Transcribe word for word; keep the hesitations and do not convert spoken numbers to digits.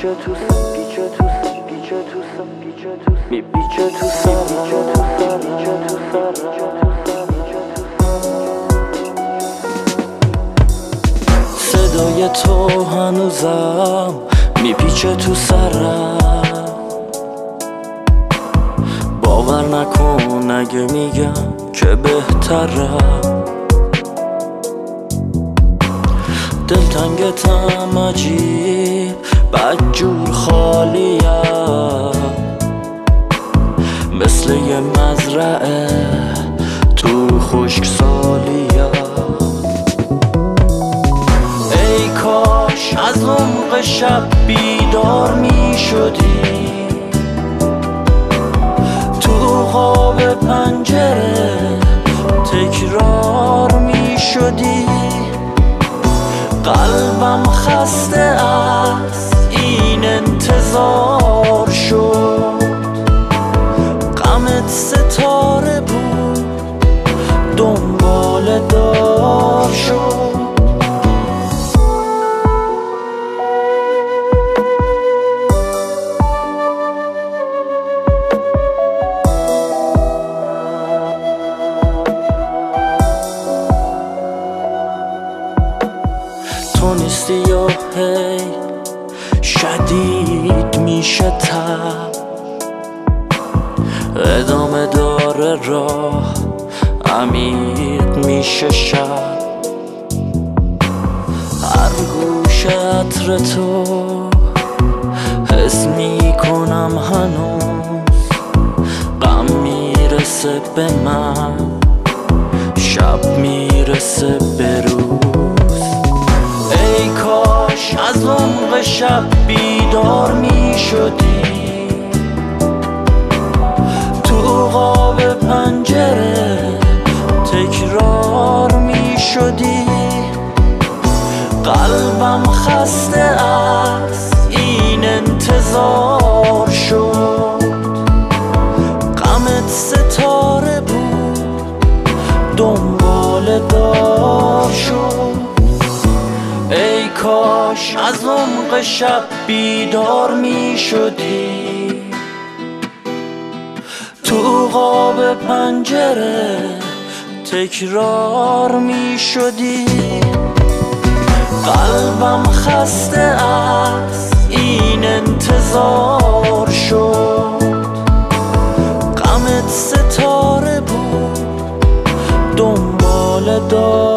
پیچه تو سر پیچه تو سر پیچه تو سر پیچه تو سر می پیچه تو سر پیچه تو سر پیچه تو سر صدای تو هنوزم میپیچه تو سرم. باور نکن اگه میگم که بهترم. دلتنگتم عجیب بدجور خالیم، مثل یه مزرعه تو خشک سالیم. ای کاش از عمق شب بیدار می شدی، تو خواب پنجره تکرار می شدی. قلبم خسته از این انتظار شد، غمت ستاره بود دنبال دار شد. تو نیستی یا هی شدید میشه تب، ادامه داره راه عمیق میشه شب. هر گوش عطر تو حس میکنم هنوز، غم میرسه به من شب میرسه به روز. ای کاش از عمق شب بیدار می شدی، تو خواب پنجره تکرار می شدی. قلبم خسته از این انتظار شد، غمت ستاره بود دنبال دار شد. ای کاش از عمق شب بیدار می شدی، تو خواب پنجره تکرار می شدی. قلبم خسته از این انتظار شد، غمت ستاره بود دنبال دار